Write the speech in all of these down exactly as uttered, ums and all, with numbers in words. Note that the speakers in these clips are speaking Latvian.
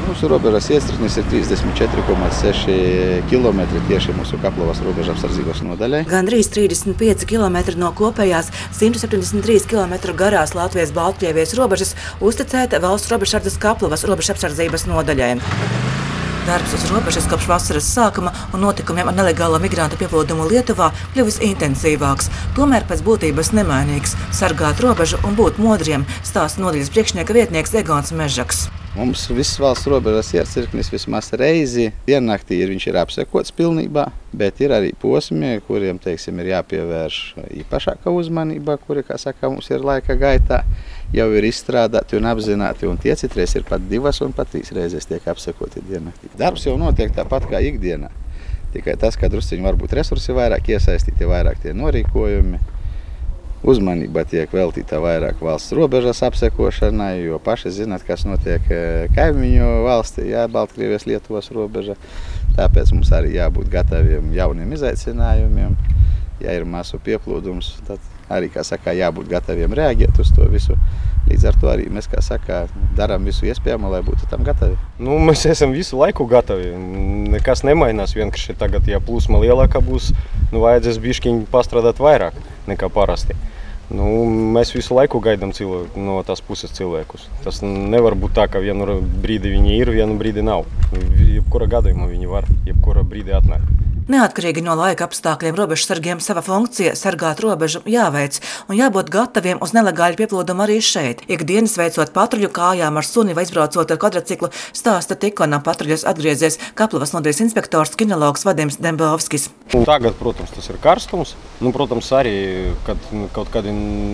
Mūsu robežas iecirknis ir trīsdesmit četri komats seši kilometri tieši mūsu Kaplavas robeža apsardzības nodaļai. Gandrīz trīsdesmit pieci kilometri no kopējās simt septiņdesmit trīs kilometru garās Latvijas-Baltkrievijas robežas uzticēta valsts robežsardzes Kaplavas robeža apsardzības nodaļai. Darbs uz robežas kopš vasaras sākuma un notikumiem ar nelegālo migrantu pieplūdumu Lietuvā kļuvis intensīvāks, tomēr pēc būtības nemainīgs – sargāt robežu un būt modriem, stāsta nodaļas priekšnieka vietnieks Egons Mežaks. Mums viss valsts robežas iecirknis vismaz reizi diennaktī ir, viņš ir apsekots pilnībā, bet ir arī posmi, kuriem, teiksim, ir jāpievērš īpašāka uzmanība, kuri, kā saka, mums ir laika gaitā, jau ir izstrādāti un apzināti, un tie citreiz ir pat divas un pat trīs reizes tiek apsekoti diennaktī. Darbs jau notiek tāpat kā ikdienā, tikai tas, ka drusciņi varbūt resursi vairāk iesaistīti, vairāk tie norīkojumi. Uzmanība tiek veltīta vairāk valsts robežas apsekošanai, jo paši zināt, kas notiek kaimiņu valstī, jā, Baltkrievijas Lietuvas robeža. Tāpēc mums arī jābūt gataviem jauniem izaicinājumiem. Ja ir masu pieplūdums, tad arī, kā saka, jābūt gataviem reaģēt uz to visu. Līdz ar to arī mēs, kā saka, darām visu iespējamo, lai būtu tam gatavi. Nu, mēs esam visu laiku gatavi. Nekas nemainās, vienkārši tagad, ja plūsma lielāka būs, nu, vajadzēs bišķiņ pastrādāt vairāk nekā parasti. Nu, mēs visu laiku gaidām cilvēku, no tās puses cilvēkus. Tas nevar būt tā, ka vienu brīdi viņi ir, vienu brīdi nav. Jebkura gadījumā viņi var, jebkura brīdi atnāk. Neatkarīgi no laika apstākļiem robežsargiem sava funkcija sargāt robežu jāveic un jābūt gataviem uz nelegāļu pieplūdumu arī šeit. Ikdienas veicot patruļu kājām ar suni vai izbraucot ar kvadriciklu, stāsta tikko no patruļas atgriezies Kaplavas nodaļas inspektors kinologs Vadims Dembovskis. Tagad, protams, tas ir karstums. Nu, protams, arī, kad kaut kādi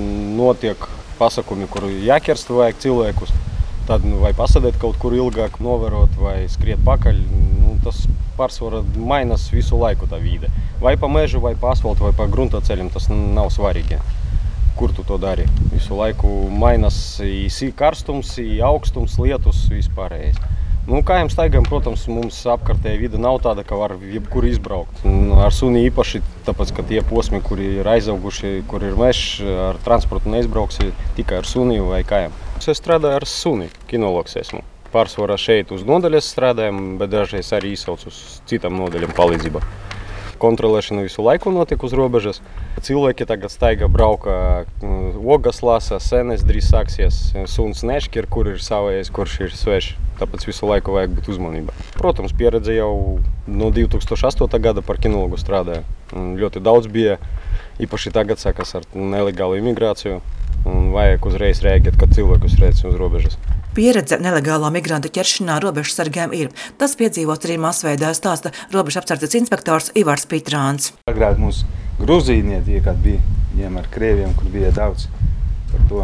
notiek pasakumi, kur jākerst vajag cilvēkus, tad nu, vai pasadēt kaut kur ilgāk, novērot vai skriet pakaļ. Nu, tas pārsvarā mainās visu laiku tā vide. Vai pa mežu, vai pa asfaltu, vai pa grunta ceļiem, tas nav svarīgi, kur tu to dari. Visu laiku mainās i karstums, i augstums, lietus, vispārējais. Nu, kājām staigām, protams, mums apkārtēja vide nav tāda, ka var jebkur izbraukt. Ar suni īpaši, tāpēc, ka tie posmi, kuri ir aizauguši, kur ir mežs, ar transportu neizbrauksi tikai ar suni vai kājām. Es strādāju ar suni, kinologs esmu. Pārsvarā šeit uz nodaļas strādājam, bet dažreiz arī izsauc uz citām nodaļām palīdzību. Kontrolēšana visu laiku notiek uz robežas. Cilvēki tagad staigā brauka, ogas lasa, senes drīz sāksies, suns nešķir, kur ir savējais, kurš ir svešs. Tāpēc visu laiku vajag būt uzmanībā. Protams, pieredze jau no divi tūkstoši astotā gada par kinologu strādāju. Ļoti daudz bija, īpaši tagad sākas ar nelegālu imigrāciju. Un vajag uzreiz rēģēt, kad cilvēkus redz uz robežas. Pieredze nelegālā migrantu ķeršanā robežsargiem ir. Tas piedzīvots arī masveidā, stāsta robežu apsardzes inspektors Ivars Pitrāns. Agrāk mums grūzīnieti, kad bija viņiem ar krieviem, kur bija daudz par to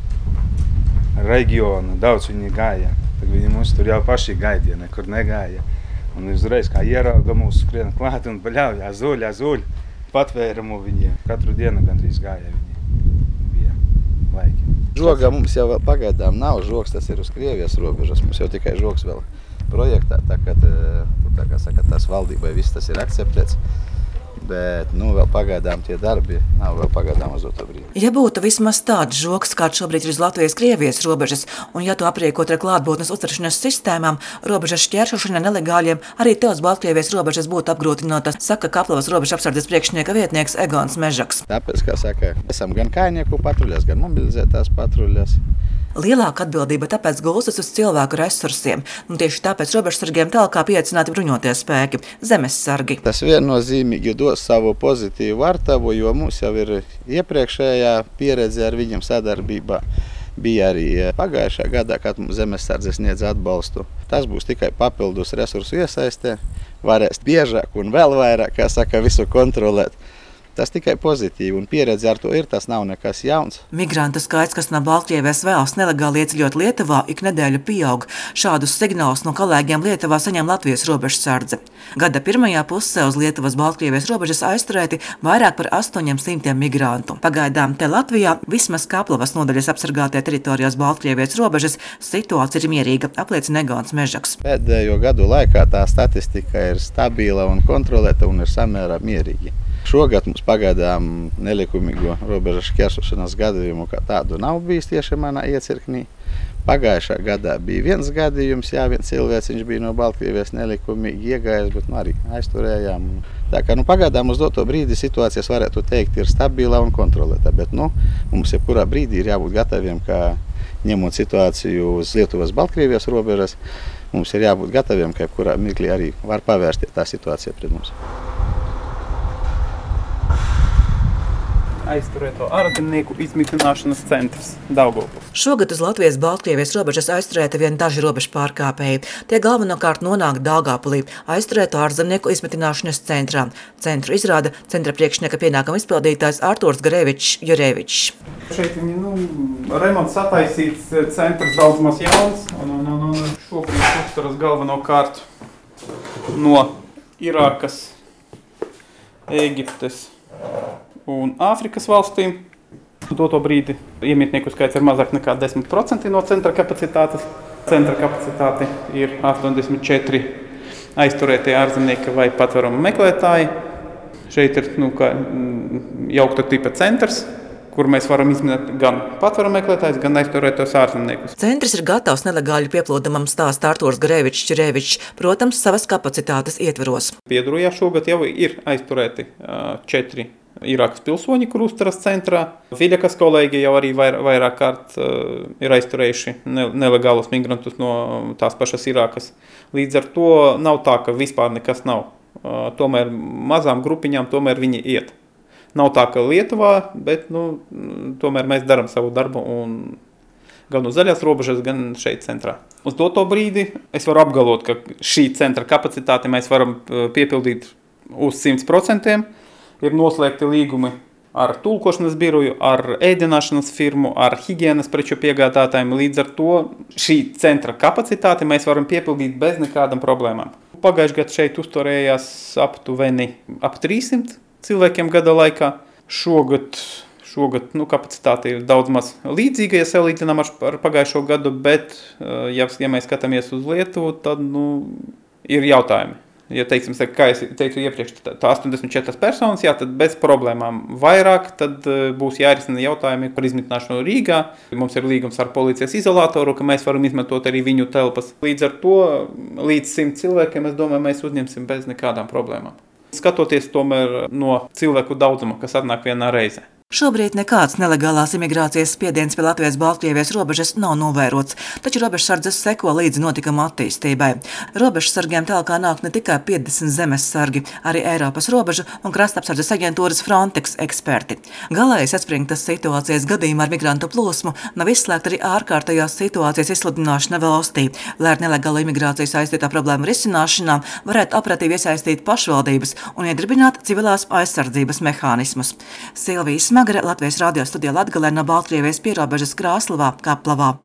reģionu, daudz viņi gāja. Tad viņi mums tur jau paši gaidīja, nekur negāja. Un uzreiz kā ierauga mūs skrien klāt un paļauj, azuļ, azuļ. Patvērumu viņiem. Katru dienu gandrīz gāja viņi. Laiki. Žogā mums jau vēl pagaidām nav žogs, tas ir uz Krievijas robežas. Mums jau tikai žogs vēl projektā, tā kā, tā kā saka, tas valdībai viss tas ir akceptēts. Bet, nu, vēl pagaidām tie darbi nav vēl pagaidām uz otru brīdi. Ja būtu vismaz tāds žogs, kāds šobrīd ir uz Latvijas-Krievijas robežas, un ja to apriekot ar klātbūtnes uztveršanas sistēmām, robežas šķēršošana nelegāļiem arī te uz Baltkrievijas robežas būtu apgrūtināta, saka Kaplavas robežu apsardzes priekšnieka vietnieks Egons Mežaks. Tāpēc, kā saka, esam gan kājnieku patruļas, gan mobilizētās patruļas. Lielāka atbildība tāpēc gulstas uz cilvēku resursiem, un tieši tāpēc robežsargiem tālāk pieaicināti bruņotie spēki – zemessargi. Tas viennozīmīgi dos savu pozitīvu artavu, jo mums jau ir iepriekšējā pieredze ar viņiem sadarbībā. Bija arī pagājušā gadā, kad mums zemessardzes sniedz atbalstu. Tas būs tikai papildus resursu iesaistē, varēs biežāk un vēl vairāk, kā saka, visu kontrolēt. Tas tikai pozitīvi, un pieredze ar to ir, tas nav nekas jauns. Migrantu skaits, kas no Baltkrievijas vēlas nelegāli ieceļot Lietuvā, ik nedēļu pieaug. Šādus signālus no kolēģiem Lietuvā saņem Latvijas robežsardze. Gada pirmajā pusē uz Lietuvas-Baltkrievijas robežas aizturēti vairāk par astoņiem simtiem migrantu. Pagaidām te Latvijā, vismaz Kaplavas nodaļas apsargātajā teritorijās Baltkrievijas robežas, situācija ir mierīga, apliecina Egons Mežaks. Pēdējo gadu laikā tā statistika ir stabila un kontrolēta un ir samērā mierīgi. Šogad mums pagaidām nelikumīgo robežas šķērsošanas gadījumu kā tādu nav bijis tieši manā iecirknī. Pagājušā gadā bija viens gadījums, jā, viens cilvēks, viņš bija no Baltkrievijas nelikumīgi iegājis, bet nu, arī aizturējām. Tā kā nu, pagaidām uz doto brīdi situācijas varētu teikt ir stabila un kontrolēta, bet nu, mums jebkurā brīdī ir jābūt gataviem, ka ņemot situāciju uz Lietuvas-Baltkrievijas robežas, mums ir jābūt gataviem, ka jebkurā mirklī arī var pavērsties tā situācija pret mums. Aizturēto ārzemnieku izmitināšanas centrs Daugavpils. Šogad uz Latvijas-Baltkrievijas robežas aizturēti vien daži robežu pārkāpēji. Tie galvenokārt nonāk Daugavpilī, aizturēto ārzemnieku izmitināšanas centrā. Centru izrāda centra priekšnieka pienākuma izpildītājs Artūrs Garevičs Jurevičs. Šeit viņi, nu, remonts sataisīts, centrs daudz maz jauns, un, un, un, un šobrīd uzturas galvenokārt no Irākas, Ēģiptes un Āfrikas valstīm. Doto brīdi iemītnieku skaits ir mazāk nekā desmit procenti no centra kapacitātes. Centra kapacitāte ir astoņdesmit četri aizturētie ārzemnieki vai patvērumu meklētāji. Šeit ir nu, kā, jaukta tipa centrs, kur mēs varam izminēt gan patvērumu meklētājus, gan aizturētos ārzemniekus. Centrs ir gatavs nelegāļu pieplūdumam, stāsta Artūrs Garevičs Jurevičs, protams, savas kapacitātes ietveros. Piedrujā šogad jau ir aizturēti četri Irākas pilsoņi, kur uzturas centrā. Viļakas kolēģi jau arī vair, vairāk kārt uh, ir aizturējuši ne, nelegālus migrantus no tās pašas Irākas. Līdz ar to nav tā, ka vispār nekas nav. Uh, tomēr mazām grupiņām tomēr viņi iet. Nav tā, ka Lietuvā, bet nu, tomēr mēs darām savu darbu un gan uz zaļās robežas, gan šeit centrā. Uz doto brīdi es varu apgalvot, ka šī centra kapacitāte mēs varam piepildīt uz simt procentiem. Ir noslēgti līgumi ar tulkošanas biroju, ar ēdināšanas firmu, ar higienas preču piegādātājiem. Līdz ar to šī centra kapacitāte mēs varam piepildīt bez nekādām problēmām. Pagājušajā gadā šeit uzturējās aptuveni ap trīssimt cilvēkiem gada laikā. Šogad, šogad nu, kapacitāte ir daudz maz līdzīga, ja salīdzinām ar pagājušo gadu, bet, ja, ja mēs skatāmies uz Lietuvu, tad nu, ir jautājumi. Ja teiksim, kā es teicu iepriekš, tā astoņdesmit četras personas, jā, tad bez problēmām vairāk, tad būs jārisina jautājumi par izmitināšanu Rīgā. Mums ir līgums ar policijas izolātoru, ka mēs varam izmantot arī viņu telpas. Līdz ar to līdz simt cilvēkiem, es domāju, mēs uzņemsim bez nekādām problēmām. Skatoties tomēr no cilvēku daudzuma, kas atnāk vienā reizē. Šobrīd nekāds nelegālās imigrācijas spiediens pie Latvijas-Baltkrievijas robežas nav novērots, taču robežsardzes seko līdzi notikuma attīstībai. Robežsargiem tālāk nāk ne tikai piecdesmit zemessargi, arī Eiropas robežu un krastapsardzes aģentūras Frontex eksperti. Galēji saspringtas situācijas gadījumā ar migrantu plūsmu nav izslēgta arī ārkārtējās situācijas izsludināšana valstī, lai ar nelegālu imigrāciju saistītā problēmu risināšanā varētu operatīvi iesaistīt pašvaldības un iedibināt civilās aizsardzības mehānismus. Silvija Smagare, Latvijas radio studijā Latgalē no Baltkrievijas pierobežas Krāslavā, Kaplavā.